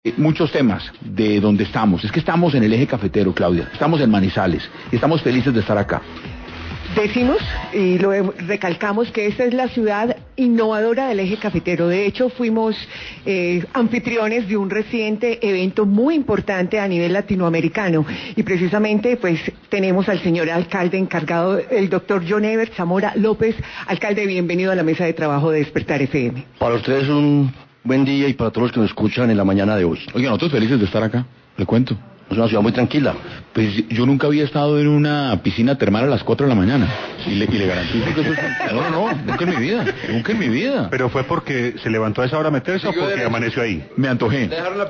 Muchos temas de donde estamos. Es que estamos en el eje cafetero, Claudia. Estamos en Manizales y estamos felices de estar acá. Decimos y lo recalcamos que esta es la ciudad innovadora del eje cafetero. De hecho, fuimos anfitriones de un reciente evento muy importante a nivel latinoamericano. Y precisamente, pues, tenemos al señor alcalde encargado, el doctor John Ebert Zamora López. Alcalde, bienvenido a la mesa de trabajo de Despertar FM. Para ustedes un buen día y para todos los que nos escuchan en la mañana de hoy. Oiga, nosotros felices de estar acá, le cuento. Es una ciudad muy tranquila. Pues yo nunca había estado en una piscina termal a las 4 de la mañana. Y le garantizo que eso es... No, nunca en mi vida. ¿Pero fue porque se levantó a esa hora a meterse o porque amaneció ahí? Me antojé.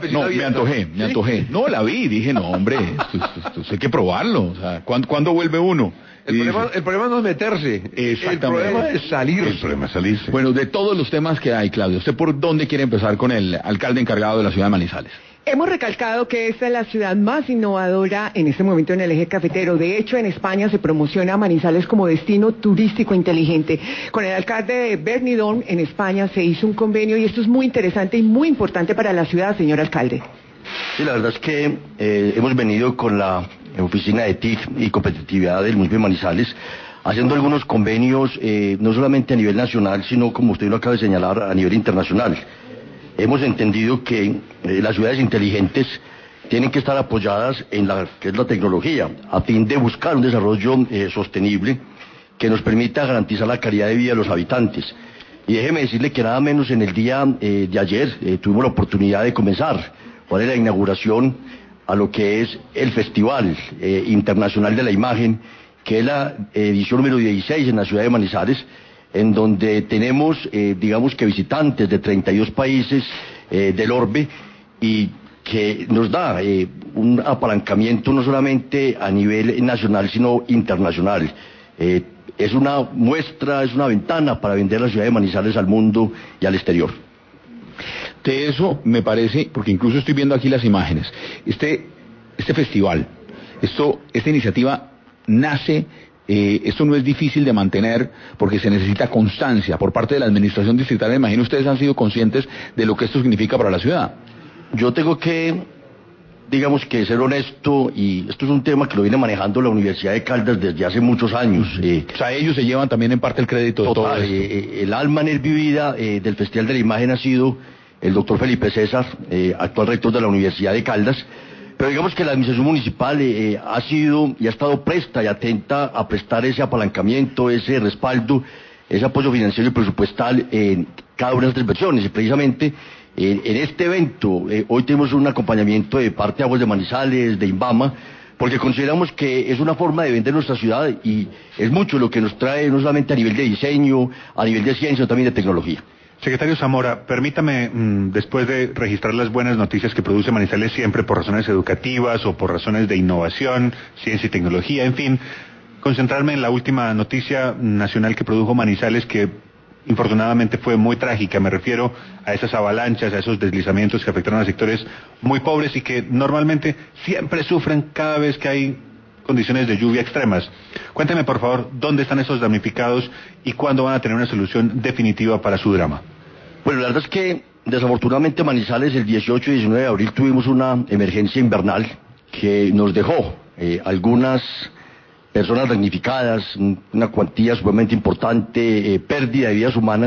Me antojé. No, la vi y dije, no, hombre, esto hay que probarlo. O sea, ¿cuándo vuelve uno? El problema no es meterse. Exactamente. El problema es salirse. El problema es salirse. Bueno, de todos los temas que hay, Claudio, ¿usted por dónde quiere empezar con el alcalde encargado de la ciudad de Manizales? Hemos recalcado que esta es la ciudad más innovadora en este momento en el eje cafetero. De hecho, en España se promociona a Manizales como destino turístico inteligente. Con el alcalde de Benidorm en España se hizo un convenio y esto es muy interesante y muy importante para la ciudad, señor alcalde. Sí, la verdad es que hemos venido con la oficina de TIC y competitividad del municipio de Manizales haciendo algunos convenios, no solamente a nivel nacional, sino, como usted lo acaba de señalar, a nivel internacional. Hemos entendido que las ciudades inteligentes tienen que estar apoyadas en la que es la tecnología, a fin de buscar un desarrollo sostenible que nos permita garantizar la calidad de vida de los habitantes. Y déjeme decirle que nada menos en el día de ayer tuvimos la oportunidad de comenzar por la inauguración a lo que es el Festival Internacional de la Imagen, que es la edición número 16 en la ciudad de Manizales, en donde tenemos, digamos que visitantes de 32 países del orbe y que nos da un apalancamiento no solamente a nivel nacional, sino internacional. Es una muestra, es una ventana para vender la ciudad de Manizales al mundo y al exterior. De eso me parece, porque incluso estoy viendo aquí las imágenes, este festival, esta iniciativa nace... esto no es difícil de mantener porque se necesita constancia por parte de la administración distrital. Me imagino ustedes han sido conscientes de lo que esto significa para la ciudad. Yo tengo que, digamos que ser honesto, y esto es un tema que lo viene manejando la Universidad de Caldas desde hace muchos años. O sea, ellos se llevan también en parte el crédito de todo esto. El alma en el vivida del Festival de la Imagen ha sido el doctor Felipe César, actual rector de la Universidad de Caldas. Pero digamos que la administración municipal ha sido y ha estado presta y atenta a prestar ese apalancamiento, ese respaldo, ese apoyo financiero y presupuestal en cada una de estas versiones. Y precisamente en este evento hoy tenemos un acompañamiento de parte de Aguas de Manizales, de Inbama, porque consideramos que es una forma de vender nuestra ciudad y es mucho lo que nos trae, no solamente a nivel de diseño, a nivel de ciencia, sino también de tecnología. Secretario Zamora, permítame, después de registrar las buenas noticias que produce Manizales siempre por razones educativas o por razones de innovación, ciencia y tecnología, en fin, concentrarme en la última noticia nacional que produjo Manizales, que infortunadamente fue muy trágica. Me refiero a esas avalanchas, a esos deslizamientos que afectaron a sectores muy pobres y que normalmente siempre sufren cada vez que hay condiciones de lluvia extremas. Cuénteme, por favor, dónde están esos damnificados y cuándo van a tener una solución definitiva para su drama. Bueno, la verdad es que desafortunadamente Manizales el 18 y 19 de abril tuvimos una emergencia invernal que nos dejó algunas personas damnificadas, una cuantía sumamente importante, pérdida de vidas humanas,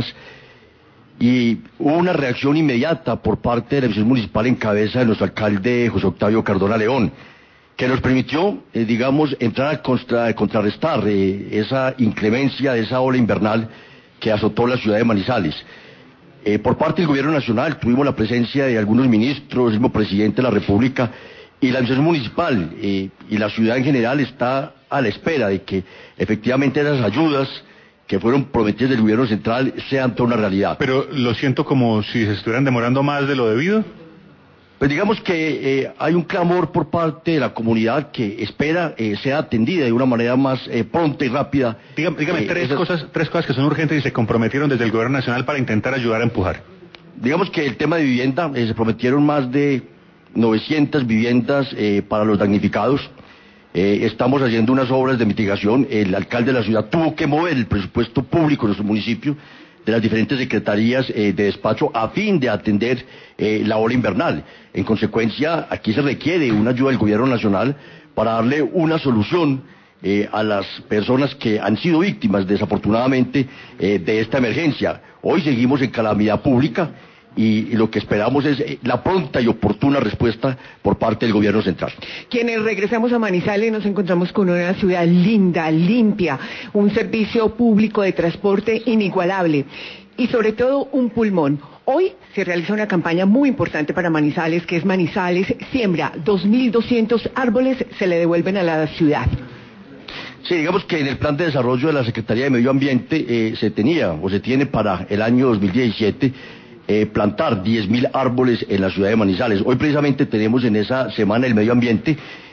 y hubo una reacción inmediata por parte de la administración municipal en cabeza de nuestro alcalde José Octavio Cardona León, que nos permitió, digamos, entrar a contrarrestar esa inclemencia de esa ola invernal que azotó la ciudad de Manizales. Por parte del gobierno nacional tuvimos la presencia de algunos ministros, el mismo presidente de la República, y la administración municipal y la ciudad en general está a la espera de que efectivamente esas ayudas que fueron prometidas del gobierno central sean toda una realidad. Pero lo siento como si se estuvieran demorando más de lo debido. Pues digamos que hay un clamor por parte de la comunidad que espera sea atendida de una manera más pronta y rápida. Dígame tres cosas que son urgentes y se comprometieron desde el gobierno nacional para intentar ayudar a empujar. Digamos que el tema de vivienda, se prometieron más de 900 viviendas para los damnificados. Estamos haciendo unas obras de mitigación. El alcalde de la ciudad tuvo que mover el presupuesto público de nuestro municipio de las diferentes secretarías de despacho a fin de atender la ola invernal. En consecuencia, aquí se requiere una ayuda del gobierno nacional para darle una solución a las personas que han sido víctimas, desafortunadamente, de esta emergencia. Hoy seguimos en calamidad pública y lo que esperamos es la pronta y oportuna respuesta por parte del gobierno central. Quienes regresamos a Manizales nos encontramos con una ciudad linda, limpia, un servicio público de transporte inigualable y sobre todo un pulmón. Hoy se realiza una campaña muy importante para Manizales, que es Manizales Siembra. 2.200 árboles se le devuelven a la ciudad. Sí, digamos que en el plan de desarrollo de la Secretaría de Medio Ambiente se tiene para el año 2017 plantar 10.000 árboles en la ciudad de Manizales. Hoy precisamente tenemos en esa Semana del Medio Ambiente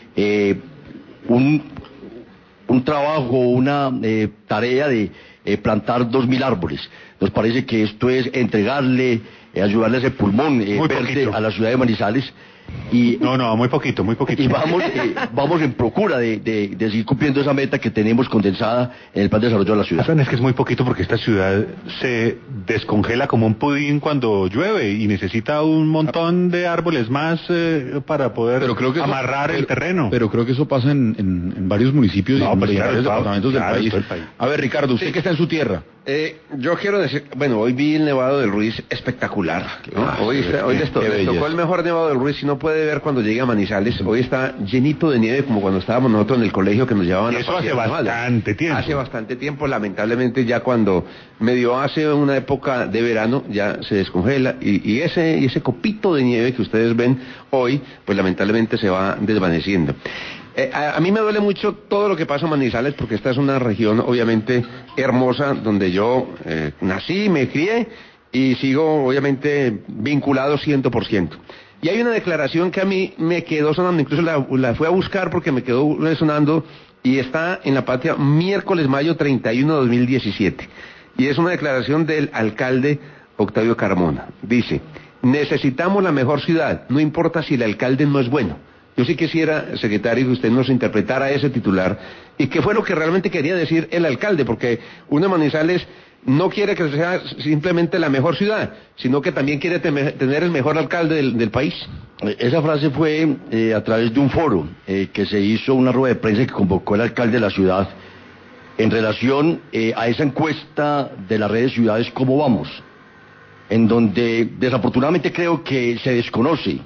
un trabajo, una tarea de plantar 2.000 árboles. Nos parece que esto es entregarle, ayudarle a ese pulmón verde a la ciudad de Manizales. Y, no, muy poquito. Y vamos en procura de seguir cumpliendo esa meta que tenemos condensada en el plan de desarrollo de la ciudad. Es que es muy poquito porque esta ciudad se descongela como un pudín cuando llueve y necesita un montón de árboles más para poder amarrar el terreno. Pero creo que eso pasa en varios municipios y en varios departamentos del país. A ver, Ricardo, usted que está en su tierra. Yo quiero decir, bueno, hoy vi el Nevado del Ruiz espectacular, ¿no? Hoy les tocó el mejor Nevado del Ruiz. Si no puede ver cuando llegue a Manizales, hoy está llenito de nieve como cuando estábamos nosotros en el colegio que nos llevaban a eso hace bastante tiempo. Hace bastante tiempo, lamentablemente ya cuando medio hace una época de verano ya se descongela y ese copito de nieve que ustedes ven hoy, pues lamentablemente se va desvaneciendo. A mí me duele mucho todo lo que pasa en Manizales porque esta es una región obviamente hermosa donde yo nací, me crié y sigo obviamente vinculado 100%. Y hay una declaración que a mí me quedó sonando, incluso la fui a buscar porque me quedó sonando y está en La Patria, mayo 31 de 2017. Y es una declaración del alcalde Octavio Carmona. Dice, necesitamos la mejor ciudad, no importa si el alcalde no es bueno. Yo sí quisiera, secretario, que usted nos interpretara ese titular y qué fue lo que realmente quería decir el alcalde, porque uno de Manizales no quiere que sea simplemente la mejor ciudad, sino que también quiere tener el mejor alcalde del país. Esa frase fue a través de un foro que se hizo, una rueda de prensa que convocó el alcalde de la ciudad en relación a esa encuesta de las redes ciudades ¿Cómo vamos?, en donde desafortunadamente creo que se desconoce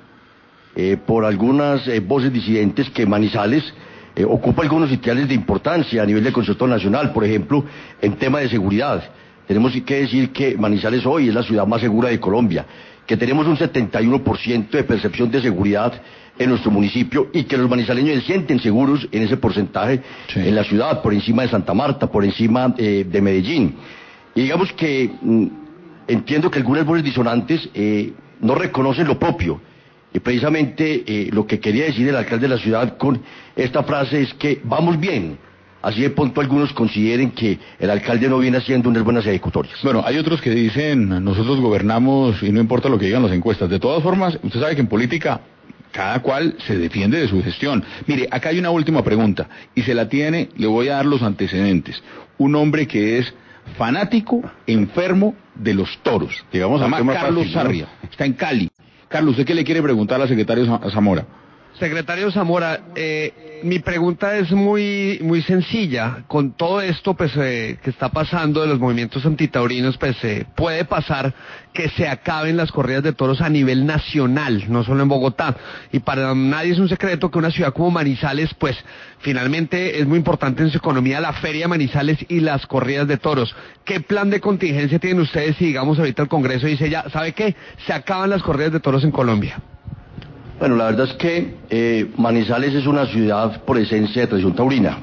por algunas voces disidentes que Manizales ocupa algunos sitiales de importancia a nivel de concepto nacional, por ejemplo, en tema de seguridad. Tenemos que decir que Manizales hoy es la ciudad más segura de Colombia, que tenemos un 71% de percepción de seguridad en nuestro municipio y que los manizaleños se sienten seguros en ese porcentaje en la ciudad, por encima de Santa Marta, por encima de Medellín. Y digamos que entiendo que algunas voces disonantes no reconocen lo propio. Y precisamente lo que quería decir el alcalde de la ciudad con esta frase es que vamos bien. Así de pronto algunos consideren que el alcalde no viene haciendo unas buenas ejecutorias. Bueno, hay otros que dicen, nosotros gobernamos y no importa lo que digan las encuestas. De todas formas, usted sabe que en política cada cual se defiende de su gestión. Mire, acá hay una última pregunta y se la tiene, le voy a dar los antecedentes. Un hombre que es fanático, enfermo de los toros. Llegamos a Carlos Sarria, está en Cali. Carlos, ¿usted qué le quiere preguntar al secretario Zamora? Secretario Zamora, mi pregunta es muy sencilla. Con todo esto que está pasando de los movimientos antitaurinos, puede pasar que se acaben las corridas de toros a nivel nacional, no solo en Bogotá. Y para nadie es un secreto que una ciudad como Manizales, finalmente es muy importante en su economía la feria de Manizales y las corridas de toros. ¿Qué plan de contingencia tienen ustedes si, digamos, ahorita el Congreso dice ya, ¿sabe qué? Se acaban las corridas de toros en Colombia. Bueno, la verdad es que Manizales es una ciudad por esencia de tradición taurina.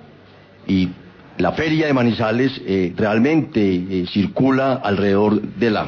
Y la feria de Manizales realmente circula alrededor de la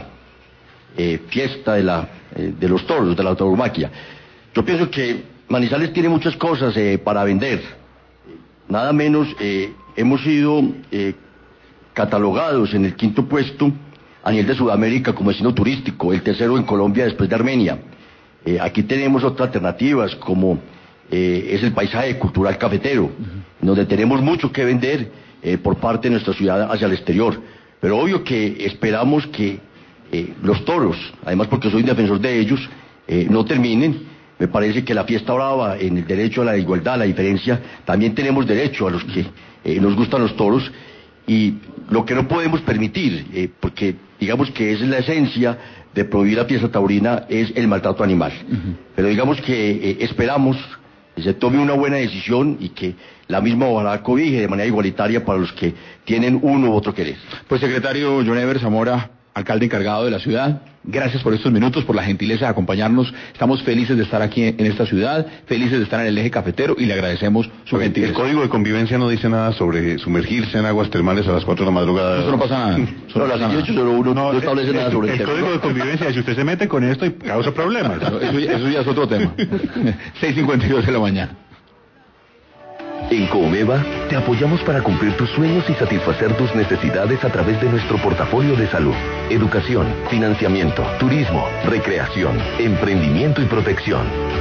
fiesta de los toros, de la tauromaquia. Yo pienso que Manizales tiene muchas cosas para vender. Nada menos hemos sido catalogados en el 5º puesto a nivel de Sudamérica como destino turístico, el 3º en Colombia después de Armenia. Aquí tenemos otras alternativas como es el paisaje cultural cafetero, donde tenemos mucho que vender por parte de nuestra ciudad hacia el exterior. Pero obvio que esperamos que los toros, además porque soy un defensor de ellos, no terminen. Me parece que la fiesta brava, en el derecho a la igualdad, a la diferencia, también tenemos derecho a los que nos gustan los toros, y lo que no podemos permitir, porque digamos que es la esencia de prohibir la fiesta taurina, es el maltrato animal. Pero digamos que esperamos que se tome una buena decisión y que la misma ojalá cobije de manera igualitaria para los que tienen uno u otro querer. Pues secretario John Ever Zamora, alcalde encargado de la ciudad, gracias por estos minutos, por la gentileza de acompañarnos. Estamos felices de estar aquí en esta ciudad, felices de estar en el eje cafetero y le agradecemos su gentileza. El código de convivencia no dice nada sobre sumergirse en aguas termales a las 4 de la madrugada. Eso no pasa nada. No, la 1801 no establece nada sobre el tema. El código de convivencia, si usted se mete con esto, causa problemas. Eso ya es otro tema. 6:52 de la mañana. En Comeva te apoyamos para cumplir tus sueños y satisfacer tus necesidades a través de nuestro portafolio de salud, educación, financiamiento, turismo, recreación, emprendimiento y protección.